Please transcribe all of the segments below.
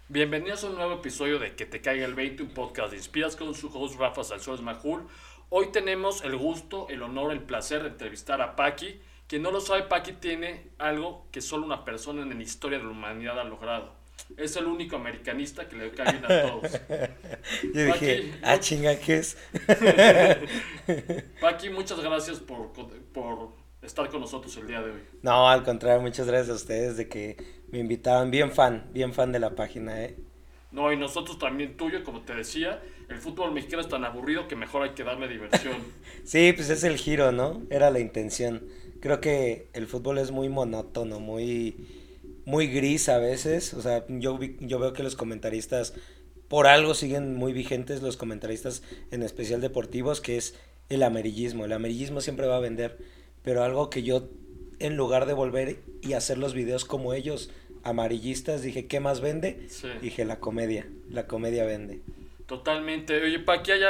Bienvenidos a un nuevo episodio de Que te caiga el 20, un podcast de Inspiras con su host Rafa Salsores Majul. Hoy tenemos el gusto, el honor, el placer de entrevistar a Paqui. Quien no lo sabe, Paqui tiene algo que solo una persona en la historia de la humanidad ha logrado. Es el único americanista que le cae bien a todos. Yo dije, Paqui, chinga, ¿qué es? Paqui, muchas gracias por estar con nosotros el día de hoy. No, al contrario, muchas gracias a ustedes de que me invitaban. Bien fan de la página, ¿eh? No, y nosotros también tuyo, como te decía, el fútbol mexicano es tan aburrido que mejor hay que darle diversión. Sí, pues es el giro, ¿no? Era la intención. Creo que el fútbol es muy monótono, muy gris a veces. O sea, yo veo que los comentaristas, por algo siguen muy vigentes los comentaristas, en especial deportivos, que es el amarillismo. El amarillismo siempre va a vender, pero algo que yo, en lugar de volver y hacer los videos como ellos, amarillistas, dije, ¿qué más vende? Sí. Dije, la comedia vende. Totalmente. Oye, pa, aquí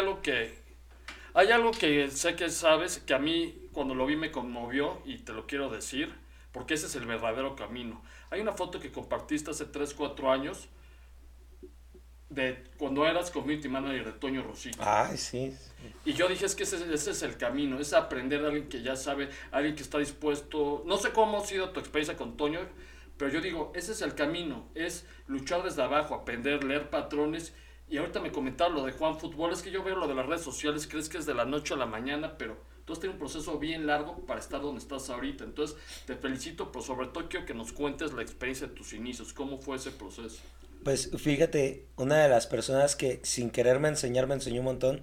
hay algo que sé que sabes, que a mí cuando lo vi me conmovió y te lo quiero decir, porque ese es el verdadero camino. Hay una foto que compartiste hace 3 4 años de cuando eras community manager de Toño Rosique. Ay, sí. Y yo dije, es que ese es el camino, es aprender de alguien que ya sabe, alguien que está dispuesto. No sé cómo ha sido tu experiencia con Toño, pero yo digo, ese es el camino, es luchar desde abajo, aprender, leer patrones. Y ahorita me comentaba lo de Juan Fútbol, es que yo veo lo de las redes sociales, crees que es de la noche a la mañana, pero tú has tenido un proceso bien largo para estar donde estás ahorita. Entonces, te felicito, pero sobre todo quiero que nos cuentes la experiencia de tus inicios, cómo fue ese proceso. Pues fíjate, una de las personas que sin quererme enseñar me enseñó un montón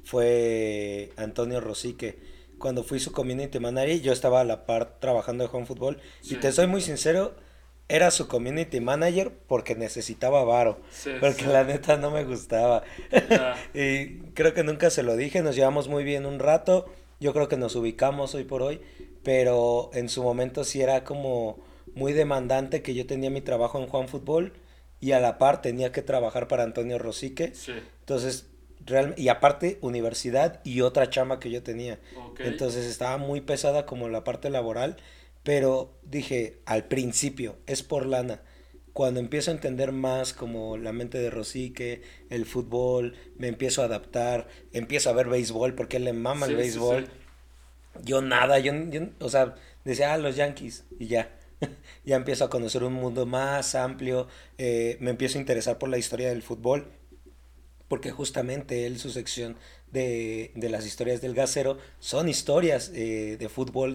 fue Antonio Rosique. Cuando fui su community manager, yo estaba a la par trabajando de Juan Fútbol. Y Sí, te soy muy sincero, era su community manager porque necesitaba varo. sí, Porque sí, la neta no me gustaba. ya, Y creo que nunca se lo dije, nos llevamos muy bien un rato. Yo creo que nos ubicamos hoy por hoy. Pero en su momento sí era como muy demandante que yo tenía mi trabajo en Juan Fútbol y a la par tenía que trabajar para Antonio Rosique. sí, Entonces, y aparte universidad y otra chamba que yo tenía. ok, Entonces estaba muy pesada como la parte laboral, pero dije, al principio, es por lana. Cuando empiezo a entender más como la mente de Rosique, el fútbol, me empiezo a adaptar, empiezo a ver béisbol porque él le mama el sí, sí, sí, béisbol. Yo nada, o sea, decía, los Yankees y ya. Ya empiezo a conocer un mundo más amplio, me empiezo a interesar por la historia del fútbol, porque justamente él, su sección de las historias del gasero, son historias de fútbol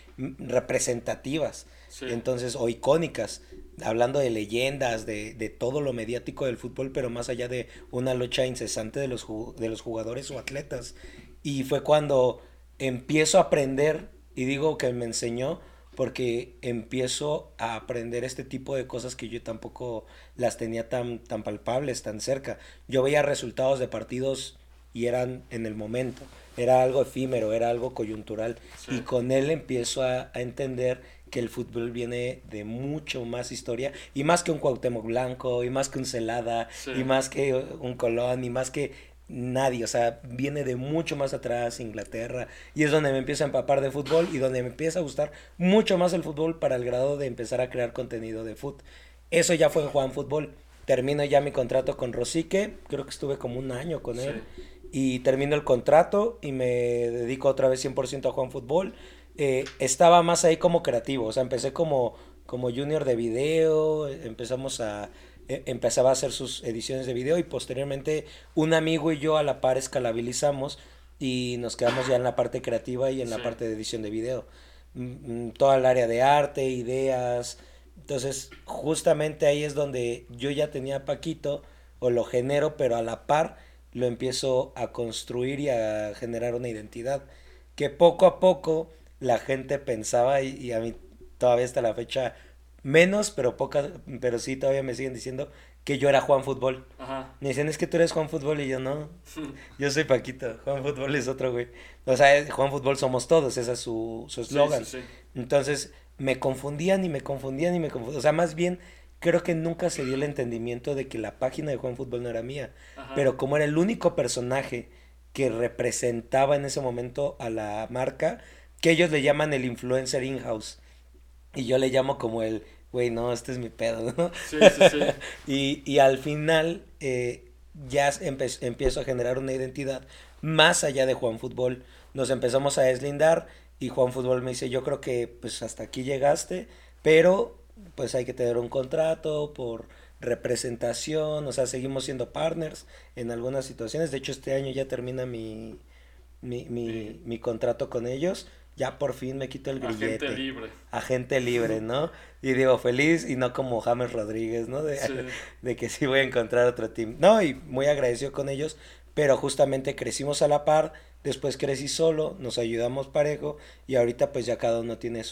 representativas, sí, entonces, o icónicas, hablando de leyendas, de todo lo mediático del fútbol, pero más allá de una lucha incesante de los jugadores o atletas. Y fue cuando empiezo a aprender, y digo que me enseñó, porque empiezo a aprender este tipo de cosas que yo tampoco las tenía tan palpables, tan cerca. Yo veía resultados de partidos y eran en el momento, era algo efímero, era algo coyuntural, sí, y con él empiezo a entender que el fútbol viene de mucho más historia, y más que un Cuauhtémoc Blanco, y más que un Celada, sí, y más que un Colón, y más que nadie, o sea, viene de mucho más atrás, Inglaterra, y es donde me empiezo a empapar de fútbol y donde me empieza a gustar mucho más el fútbol para el grado de empezar a crear contenido de fútbol. Eso ya fue en Juan Fútbol. Termino ya mi contrato con Rosique, creo que estuve como un año con sí, él, y termino el contrato y me dedico otra vez 100% a Juan Fútbol. Estaba más ahí como creativo, o sea, empecé como junior de video, empezaba a hacer sus ediciones de video, y posteriormente un amigo y yo a la par escalabilizamos y nos quedamos ya en la parte creativa y en sí. la parte de edición de video. Toda el área de arte, ideas. Entonces, justamente ahí es donde yo ya tenía a Paquito, o lo genero, pero a la par lo empiezo a construir y a generar una identidad que poco a poco la gente pensaba, y a mí todavía hasta la fecha menos, pero pocas, pero sí todavía me siguen diciendo que yo era Juan Fútbol. Ajá. Me dicen, es que tú eres Juan Fútbol, y yo no, yo soy Paquito, Juan Fútbol es otro güey. O sea, Juan Fútbol somos todos, ese es su Sí, sí, eslogan. sí. Entonces, me confundían y me confundían y me confundían. O sea, más bien, creo que nunca se dio el entendimiento de que la página de Juan Fútbol no era mía. Ajá. Pero como era el único personaje que representaba en ese momento a la marca, que ellos le llaman el influencer in-house, y yo le llamo como güey, no, este es mi pedo, ¿no? Sí, sí, sí. Y al final ya empiezo a generar una identidad más allá de Juan Fútbol. Nos empezamos a deslindar y Juan Fútbol me dice, yo creo que pues hasta aquí llegaste, pero pues hay que tener un contrato por representación, o sea, seguimos siendo partners en algunas situaciones. De hecho, este año ya termina Sí. mi contrato con ellos. Ya por fin me quito el Agente grillete. libre. Agente libre, ¿no? Y digo, feliz y no como James Rodríguez, ¿no? Sí. De que sí voy a encontrar otro team. No, y muy agradecido con ellos, pero justamente crecimos a la par, después crecí solo, nos ayudamos parejo y ahorita pues ya cada uno tiene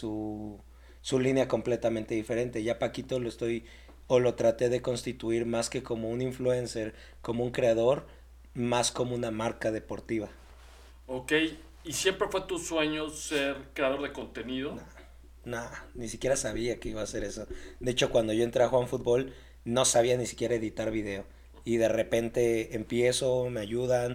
su línea completamente diferente. Ya Paquito lo estoy o lo traté de constituir más que como un influencer, como un creador, más como una marca deportiva. Ok. ¿Y siempre fue tu sueño ser creador de contenido? Nada, ni siquiera sabía que iba a hacer eso. De hecho, cuando yo entré a Juan Fútbol, no sabía ni siquiera editar video. Y de repente empiezo, me ayudan,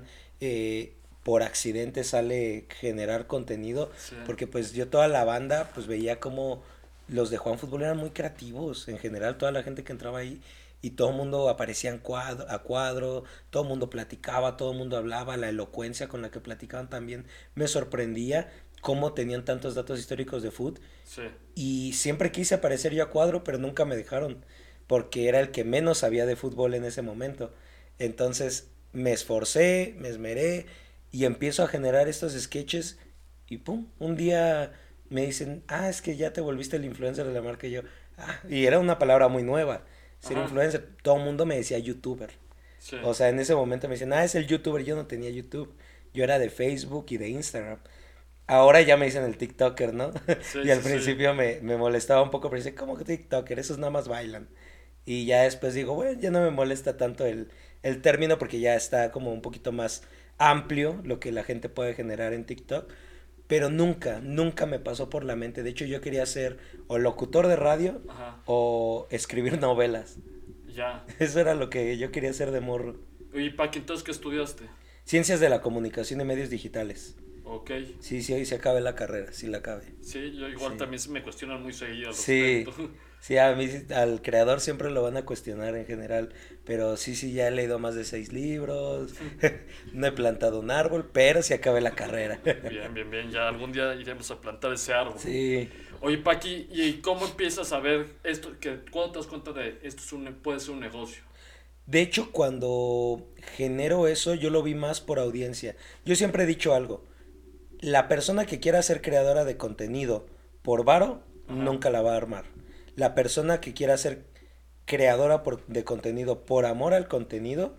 por accidente sale generar contenido, Sí. porque pues yo toda la banda, pues veía como los de Juan Fútbol eran muy creativos, en general toda la gente que entraba ahí, y todo el mundo aparecía a cuadro, todo el mundo platicaba, todo el mundo hablaba, la elocuencia con la que platicaban también me sorprendía cómo tenían tantos datos históricos de fútbol Sí. y siempre quise aparecer yo a cuadro, pero nunca me dejaron, porque era el que menos sabía de fútbol en ese momento. Entonces me esforcé, me esmeré y empiezo a generar estos sketches y pum, un día me dicen, ah, es que ya te volviste el influencer de la marca y yo, ah, y era una palabra muy nueva, ser Ajá. influencer, todo el mundo me decía youtuber. Sí. O sea, en ese momento me decían, ah, es el youtuber, yo no tenía YouTube, yo era de Facebook y de Instagram. Ahora ya me dicen el TikToker, ¿no? Sí, Y al sí, sí. principio me molestaba un poco, pero dice, ¿cómo que TikToker? Esos nada más bailan. Y ya después digo, bueno, ya no me molesta tanto el término porque ya está como un poquito más amplio lo que la gente puede generar en TikTok. Pero nunca, nunca me pasó por la mente. De hecho, yo quería ser o locutor de radio Ajá. o escribir novelas. Ya. Eso era lo que yo quería hacer de morro. Oye, Paqui, entonces, ¿qué estudiaste? Ciencias de la comunicación y medios digitales. Ok. Sí, sí, hoy se acabe la carrera, sí la acabe. Sí, yo igual Sí. también me cuestionan muy seguido al Sí, respecto. sí, a mí, al creador siempre lo van a cuestionar en general, pero sí, sí, ya he leído más de 6 libros, no he plantado un árbol, pero sí acabé la carrera. Bien, bien, bien. Ya algún día iremos a plantar ese árbol. Sí, Oye, Paqui, ¿y cómo empiezas a ver esto? ¿Cuándo te das cuenta de esto puede ser un negocio? de hecho cuando genero eso yo lo vi más por audiencia. Yo siempre he dicho algo, la persona que quiera ser creadora de contenido por varo, Ajá. nunca la va a armar. La persona que quiera ser creadora de contenido por amor al contenido,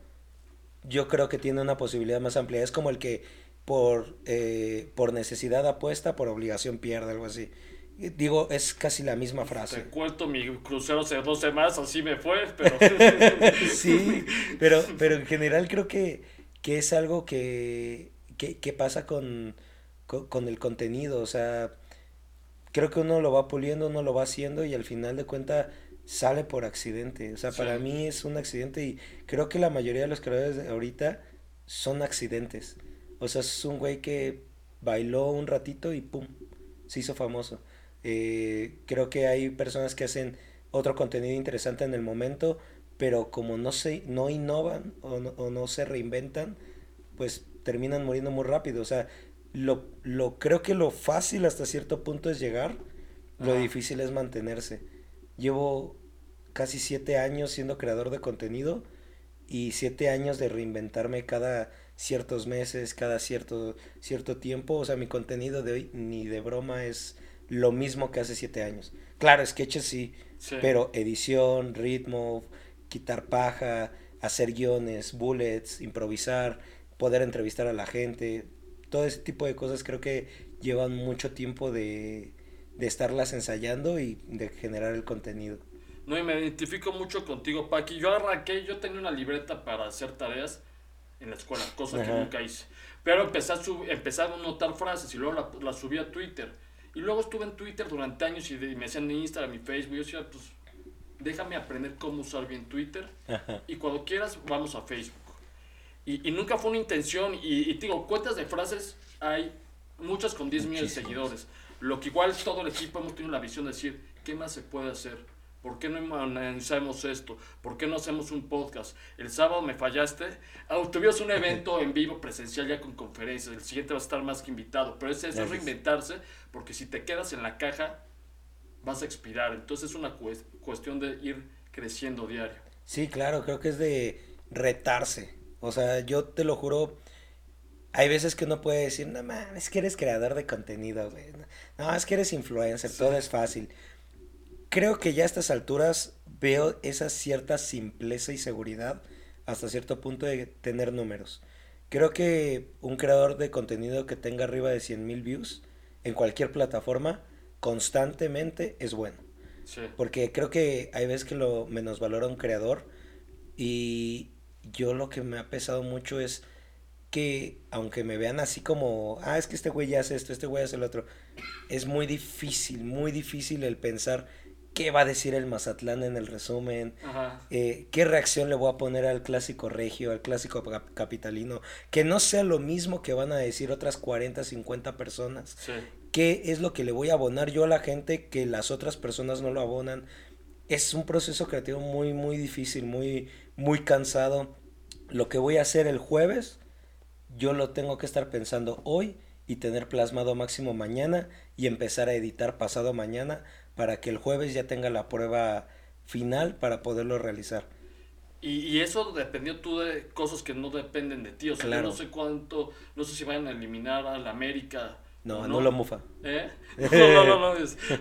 yo creo que tiene una posibilidad más amplia. Es como el que por necesidad apuesta, por obligación pierde, algo así. Digo, es casi la misma Te frase. cuento mi crucero hace 2 semanas, así me fue, pero... Sí, pero en general creo que es algo que pasa con el contenido. O sea, creo que uno lo va puliendo, uno lo va haciendo y al final de cuentas sale por accidente. O sea, Sí, para mí es un accidente y creo que la mayoría de los creadores de ahorita son accidentes. O sea, es un güey que bailó un ratito y pum, se hizo famoso. Creo que hay personas que hacen otro contenido interesante en el momento, pero como no innovan o no se reinventan, pues terminan muriendo muy rápido. O sea, creo que lo fácil hasta cierto punto es llegar, lo ajá. difícil es mantenerse. Llevo casi 7 años siendo creador de contenido y 7 años de reinventarme cada ciertos meses, cada cierto tiempo. O sea, mi contenido de hoy ni de broma es lo mismo que hace 7 años. Claro, sketches sí, Sí. pero edición, ritmo, quitar paja, hacer guiones, bullets, improvisar, poder entrevistar a la gente, todo ese tipo de cosas creo que llevan mucho tiempo de estarlas ensayando y de generar el contenido. No, y me identifico mucho contigo, Paqui. Yo tenía una libreta para hacer tareas en la escuela, cosa que Ajá, nunca hice. Pero empecé a notar frases y luego las subí a Twitter. Y luego estuve en Twitter durante años y me decían en Instagram y Facebook. Y yo decía, pues déjame aprender cómo usar bien Twitter. ajá, Y cuando quieras, vamos a Facebook. Y nunca fue una intención. Y te digo, cuentas de frases hay muchas con 10 millones de muchísimos. seguidores. Lo que igual todo el equipo hemos tenido la visión de decir, ¿qué más se puede hacer? ¿Por qué no analizamos esto? ¿Por qué no hacemos un podcast? El sábado me fallaste. Tuvimos un evento en vivo presencial ya con conferencias. El siguiente va a estar más que invitado. Pero es eso, es reinventarse, porque si te quedas en la caja, vas a expirar. Entonces es una cuestión de ir creciendo diario. Sí, claro, creo que es de retarse. O sea, yo te lo juro, hay veces que uno puede decir, no man, es que eres creador de contenido, güey. No, es que eres influencer, Sí. todo es fácil. Creo que ya a estas alturas veo esa cierta simpleza y seguridad hasta cierto punto de tener números. Creo que un creador de contenido que tenga arriba de 100,000 views en cualquier plataforma constantemente es bueno. Sí. Porque creo que hay veces que lo menosvalora un creador y yo lo que me ha pesado mucho es que aunque me vean así como, es que este güey ya hace esto, este güey hace lo otro, es muy difícil el pensar qué va a decir el Mazatlán en el resumen, Ajá. qué reacción le voy a poner al clásico regio, al clásico capitalino, que no sea lo mismo que van a decir otras 40 50 personas, Sí. qué es lo que le voy a abonar yo a la gente que las otras personas no lo abonan. Es un proceso creativo muy difícil, muy cansado. Lo que voy a hacer el jueves yo lo tengo que estar pensando hoy y tener plasmado máximo mañana y empezar a editar pasado mañana para que el jueves ya tenga la prueba final para poderlo realizar. Y eso dependió tú de cosas que no dependen de ti. O sea, yo no Claro, sé cuánto, no sé si vayan a eliminar al América o no, no lo no. mufa. ¿Eh? No,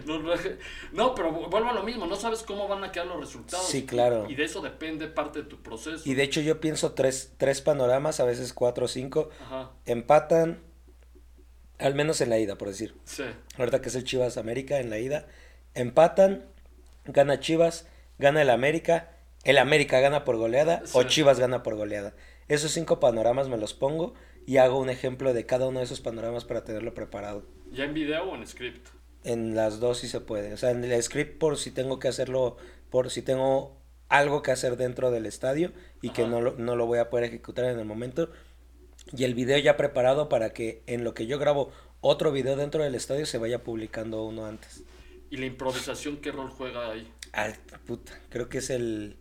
no, pero vuelvo a lo mismo, no sabes cómo van a quedar los resultados. Sí, claro. Y de eso depende parte de tu proceso. Y de hecho yo pienso tres panoramas, a veces cuatro o cinco, Ajá, empatan, al menos en la ida, por decir. sí, Ahorita que es el Chivas América en la ida, empatan, gana Chivas, gana el América gana por goleada sí. o Chivas gana por goleada. Esos cinco panoramas me los pongo y hago un ejemplo de cada uno de esos panoramas para tenerlo preparado. ¿Ya en video o en script? En las dos sí se puede. O sea, en el script por si tengo que hacerlo, por si tengo algo que hacer dentro del estadio y que Ajá. no lo voy a poder ejecutar en el momento. Y el video ya preparado para que en lo que yo grabo otro video dentro del estadio se vaya publicando uno antes. ¿Y la improvisación qué rol juega ahí? Ay, puta, creo que es el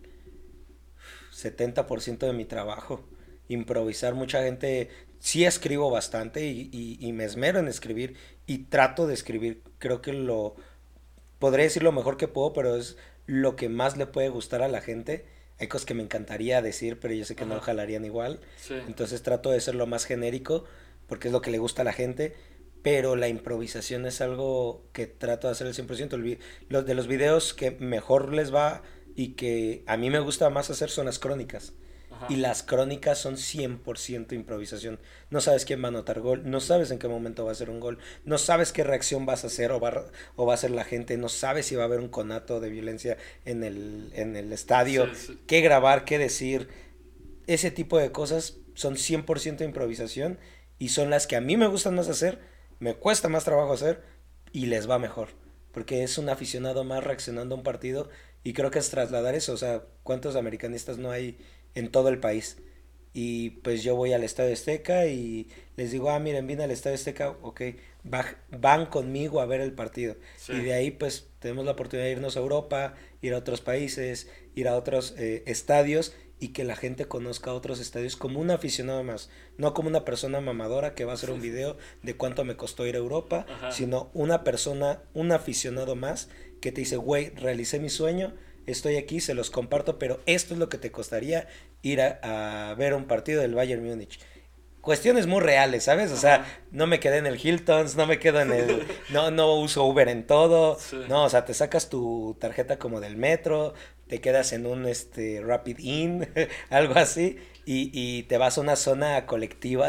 70% de mi trabajo. Improvisar, mucha gente, sí escribo bastante y me esmero en escribir y trato de escribir. Creo que podré decir lo mejor que puedo, pero es lo que más le puede gustar a la gente. Hay cosas que me encantaría decir, pero yo sé que no Ajá, jalarían igual. sí, Entonces trato de ser lo más genérico, porque es lo que le gusta a la gente. Pero la improvisación es algo que trato de hacer el 100%. Los de los videos que mejor les va y que a mí me gusta más hacer son las crónicas. Y ajá. las crónicas son 100% improvisación. No sabes quién va a anotar gol, no sabes en qué momento va a ser un gol, no sabes qué reacción vas a hacer o va a hacer la gente, no sabes si va a haber un conato de violencia en el Sí, estadio, sí. qué grabar, qué decir. Ese tipo de cosas son 100% improvisación y son las que a mí me gustan más hacer, me cuesta más trabajo hacer y les va mejor. Porque es un aficionado más reaccionando a un partido y creo que es trasladar eso. O sea, ¿cuántos americanistas no hay en todo el país? Y pues yo voy al Estadio Azteca y les digo, miren, vine al Estadio Azteca, ok, van conmigo a ver el partido. Sí. Y de ahí pues tenemos la oportunidad de irnos a Europa, ir a otros países, ir a otros estadios y que la gente conozca otros estadios como un aficionado más, no como una persona mamadora que va a hacer un video de cuánto me costó ir a Europa, Ajá. sino una persona, un aficionado más que te dice, güey, realicé mi sueño, estoy aquí, se los comparto, pero esto es lo que te costaría ir a ver un partido del Bayern Múnich. Cuestiones muy reales, ¿sabes? O sea, Ajá. no me quedé en el Hiltons, no me quedo en el... No uso Uber en todo. Sí. No, o sea, te sacas tu tarjeta como del metro, te quedas en un Rapid Inn, algo así, y te vas a una zona colectiva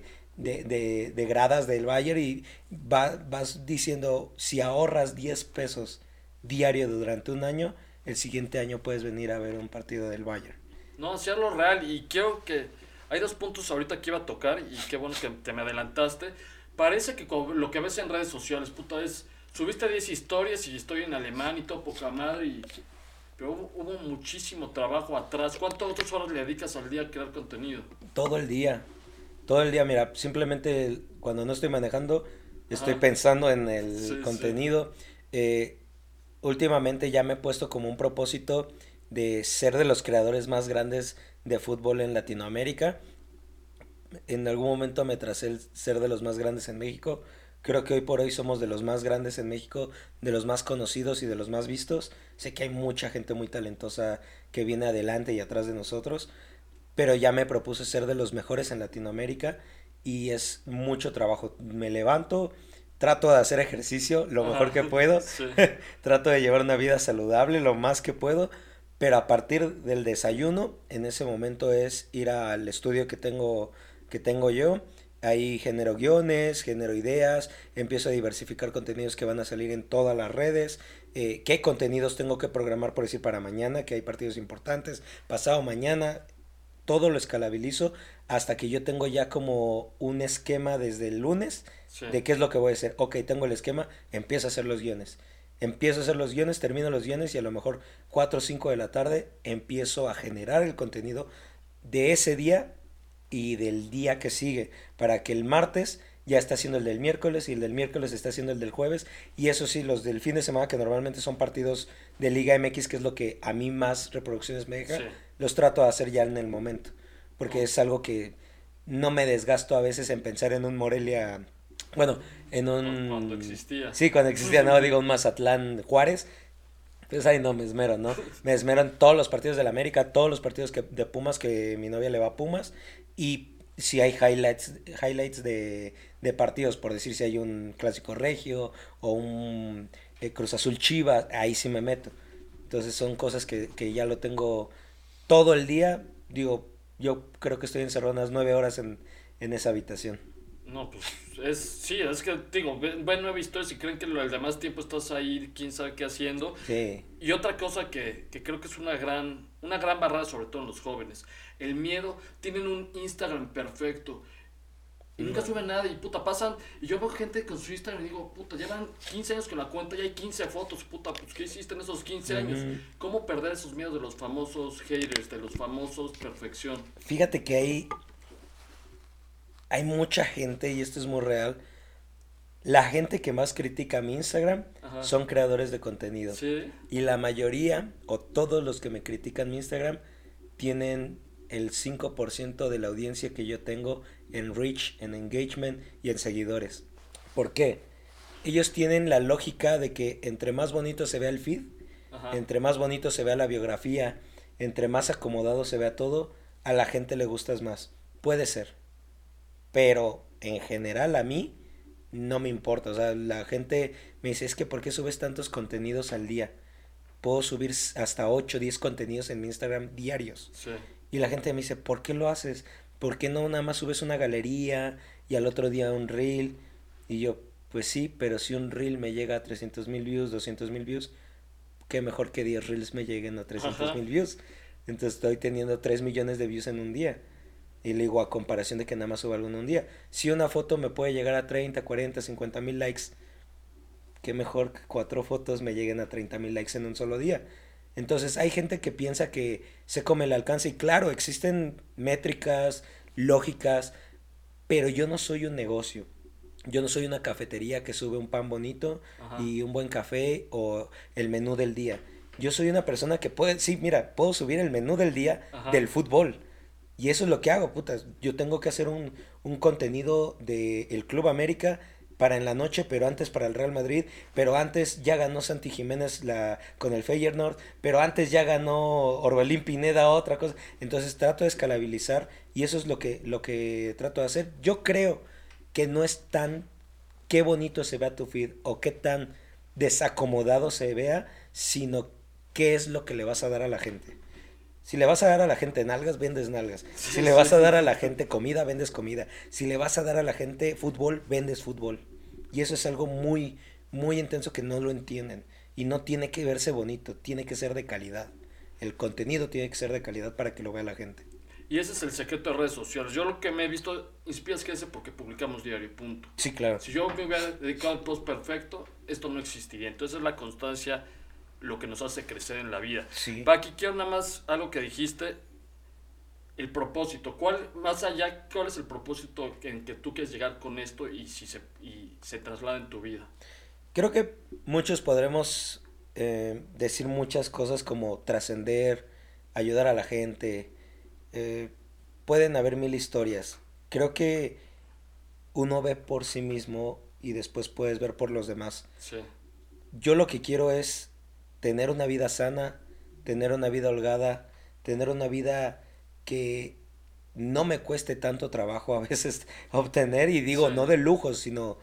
de gradas del Bayern y vas diciendo, si ahorras 10 pesos diario durante un año, el siguiente año puedes venir a ver un partido del Bayern. No, hacerlo real. Y quiero que. Hay dos puntos ahorita que iba a tocar. Y qué bueno que te me adelantaste. Parece que lo que ves en redes sociales, puta, es. Subiste 10 historias y estoy en alemán y todo poca madre. Pero hubo muchísimo trabajo atrás. ¿Cuántas otras horas le dedicas al día a crear contenido? Todo el día. Todo el día, mira, simplemente cuando no estoy manejando, estoy Ajá. pensando en el Sí, sí. contenido. Eh, últimamente ya me he puesto como un propósito de ser de los creadores más grandes de fútbol en Latinoamérica. En algún momento me tracé el ser de los más grandes en México. Creo que hoy por hoy somos de los más grandes en México, de los más conocidos y de los más vistos. Sé que hay mucha gente muy talentosa que viene adelante y atrás de nosotros, pero ya me propuse ser de los mejores en Latinoamérica y es mucho trabajo. Me levanto, trato de hacer ejercicio lo mejor que Ajá, puedo, sí. trato de llevar una vida saludable lo más que puedo, pero a partir del desayuno, en ese momento es ir al estudio que tengo yo. Ahí genero guiones, genero ideas, empiezo a diversificar contenidos que van a salir en todas las redes, qué contenidos tengo que programar por decir para mañana, que hay partidos importantes, pasado mañana, todo lo escalabilizo hasta que yo tengo ya como un esquema desde el lunes Sí. de qué es lo que voy a hacer. Ok, tengo el esquema, empiezo a hacer los guiones. Empiezo a hacer los guiones, termino los guiones y a lo mejor 4 o 5 de la tarde empiezo a generar el contenido de ese día y del día que sigue para que el martes ya está haciendo el del miércoles y el del miércoles está haciendo el del jueves y eso sí, los del fin de semana que normalmente son partidos de Liga MX que es lo que a mí más reproducciones me deja, Sí. los trato de hacer ya en el momento porque Oh, es algo que no me desgasto a veces en pensar en un Morelia, bueno, en cuando un... existía. Sí, cuando existía, no, digo un Mazatlán Juárez, pues ahí no me esmero, ¿no? Me esmero en todos los partidos de la América, todos los partidos de Pumas, que mi novia le va a Pumas, y si hay highlights de partidos, por decir si hay un Clásico Regio o un Cruz Azul Chivas, ahí sí me meto. Entonces son cosas que ya lo tengo todo el día, digo, yo creo que estoy encerrado unas 9 horas en esa habitación. No, pues sí, es que digo, ven nueve historias y creen que el demás tiempo estás ahí, quién sabe qué haciendo. Sí. Y otra cosa que creo que es una gran barrera, sobre todo en los jóvenes, el miedo, tienen un Instagram perfecto y nunca suben nada y puta, pasan, y yo veo gente con su Instagram y digo, puta, llevan 15 años con la cuenta y hay 15 fotos, puta, pues ¿qué hiciste en esos 15 años? Ujú. ¿Cómo perder esos miedos de los famosos haters, de los famosos perfección? Fíjate que hay mucha gente, y esto es muy real, la gente que más critica mi Instagram Ajá, son creadores de contenido. sí, Y la mayoría, o todos los que me critican mi Instagram, tienen el 5% de la audiencia que yo tengo en reach, en engagement y en seguidores. ¿Por qué? Ellos tienen la lógica de que entre más bonito se vea el feed, ajá. entre más bonito se vea la biografía, entre más acomodado se vea todo, a la gente le gustas más. Puede ser, pero en general a mí no me importa. O sea, la gente me dice, es que ¿por qué subes tantos contenidos al día? Puedo subir hasta 8 o 10 contenidos en mi Instagram diarios. Sí. Y la gente me dice, ¿por qué lo haces? ¿Por qué no nada más subes una galería y al otro día un reel? Y yo, pues sí, pero si un reel me llega a 300,000 views, 200,000 views, qué mejor que 10 reels me lleguen a trescientos Ajá. mil views. Entonces estoy teniendo 3 millones de views en un día. Y le digo, a comparación de que nada más suba algo en un día. Si una foto me puede llegar a 30, 40, 50,000 likes, qué mejor que 4 fotos me lleguen a 30,000 likes en un solo día. Entonces hay gente que piensa que se come el alcance y claro, existen métricas, lógicas, pero yo no soy un negocio. Yo no soy una cafetería que sube un pan bonito Ajá. y un buen café o el menú del día. Yo soy una persona que puede, sí, mira, puedo subir el menú del día Ajá. del fútbol. Y eso es lo que hago, putas. Yo tengo que hacer un contenido de el Club América para en la noche, pero antes para el Real Madrid, pero antes ya ganó Santi Jiménez con el Feyenoord, pero antes ya ganó Orbelín Pineda otra cosa. Entonces trato de escalabilizar y eso es lo que trato de hacer. Yo creo que no es tan qué bonito se vea tu feed o qué tan desacomodado se vea, sino qué es lo que le vas a dar a la gente. Si le vas a dar a la gente nalgas, vendes nalgas. Si Sí, le sí. vas a dar a la gente comida, vendes comida. Si le vas a dar a la gente fútbol, vendes fútbol. Y eso es algo muy, muy intenso que no lo entienden. Y no tiene que verse bonito, tiene que ser de calidad. El contenido tiene que ser de calidad para que lo vea la gente. Y ese es el secreto de redes sociales. Yo lo que me he visto, Inspiras crece porque publicamos diario, punto. Sí, claro. Si yo me hubiera dedicado al post perfecto, esto no existiría. Entonces es la constancia lo que nos hace crecer en la vida. Sí. Paqui, quiero nada más algo que dijiste, el propósito. Más allá, cuál es el propósito en que tú quieres llegar con esto y se traslada en tu vida? Creo que muchos podremos decir muchas cosas como trascender, ayudar a la gente. eh, Pueden haber mil historias. Creo que uno ve por sí mismo y después puedes ver por los demás. Sí, Yo lo que quiero es tener una vida sana, tener una vida holgada, tener una vida que no me cueste tanto trabajo a veces obtener, y digo sí. no de lujos, sino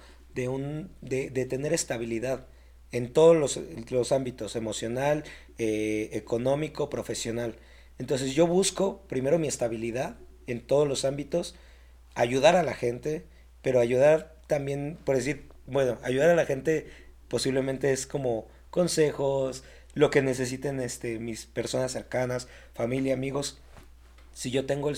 de tener estabilidad en todos los ámbitos, emocional, económico, profesional. Entonces yo busco primero mi estabilidad en todos los ámbitos, ayudar a la gente, pero ayudar también, por decir, bueno, ayudar a la gente posiblemente es como consejos, lo que necesiten mis personas cercanas, familia, amigos. Si yo tengo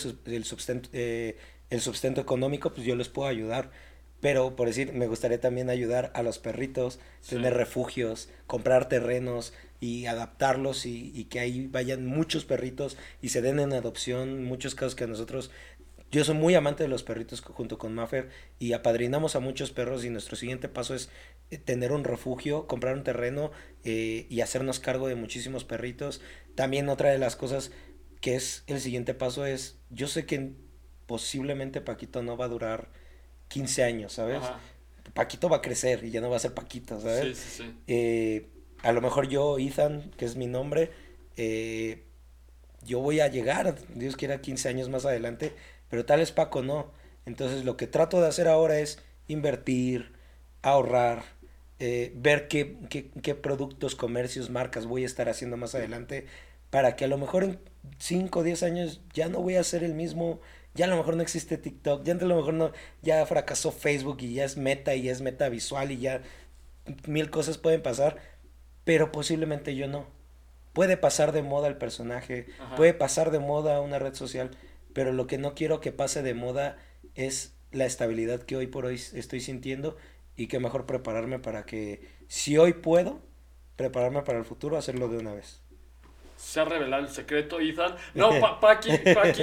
el sustento económico, pues yo les puedo ayudar. Pero, por decir, me gustaría también ayudar a los perritos, Sí. tener refugios, comprar terrenos y adaptarlos, y que ahí vayan muchos perritos y se den en adopción. Muchos casos que a nosotros, yo soy muy amante de los perritos junto con Maffer, y apadrinamos a muchos perros, y nuestro siguiente paso es tener un refugio, comprar un terreno, y hacernos cargo de muchísimos perritos. También otra de las cosas que es el siguiente paso es, yo sé que posiblemente Paquito no va a durar 15 años, ¿sabes? Ajá. Paquito va a crecer y ya no va a ser Paquito, ¿sabes? Sí, sí, sí. A lo mejor yo, Ethan, que es mi nombre, eh, yo voy a llegar, Dios quiera, 15 años más adelante, pero tal vez Paco no. Entonces lo que trato de hacer ahora es invertir, ahorrar, ver qué productos, comercios, marcas voy a estar haciendo más adelante, para que a lo mejor en 5 o 10 años ya no voy a ser el mismo, ya a lo mejor no existe TikTok, ya a lo mejor no, ya fracasó Facebook y ya es meta, y es meta visual, y ya mil cosas pueden pasar, pero posiblemente yo no. Puede pasar de moda el personaje, Ajá. puede pasar de moda una red social, pero lo que no quiero que pase de moda es la estabilidad que hoy por hoy estoy sintiendo, y que mejor prepararme para que, si hoy puedo, prepararme para el futuro, hacerlo de una vez. Se ha revelado el secreto, Ethan. No, Paqui,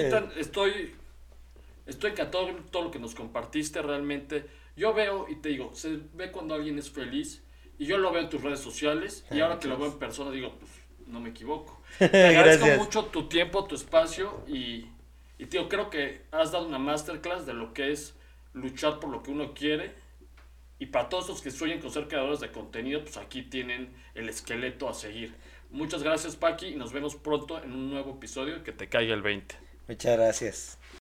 estoy encantado con todo lo que nos compartiste realmente. Yo veo y te digo, se ve cuando alguien es feliz y yo lo veo en tus redes sociales y Ay, ahora que muchas lo veo gracias. en persona digo, pues no me equivoco. Te agradezco Gracias. mucho tu tiempo, tu espacio y te digo, creo que has dado una masterclass de lo que es luchar por lo que uno quiere y para todos los que sueñan con ser creadores de contenido, pues aquí tienen el esqueleto a seguir. Muchas gracias, Paqui, y nos vemos pronto en un nuevo episodio. Que te caiga el 20. Muchas gracias.